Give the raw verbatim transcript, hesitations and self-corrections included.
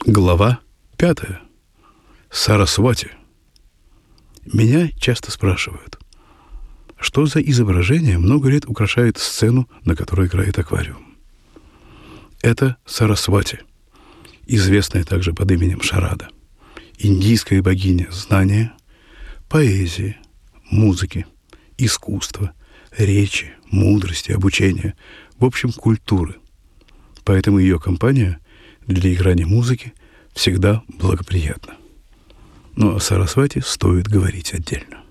Глава пятая. Сарасвати. Меня часто спрашивают, что за изображение много лет украшает сцену, на которой играет аквариум. Это Сарасвати, известная также под именем Шарада, индийская богиня знания, поэзии, музыки, искусства, речи, мудрости, обучения, в общем, культуры. Поэтому ее компания для играния музыки всегда благоприятна. Но о Сарасвати стоит говорить отдельно.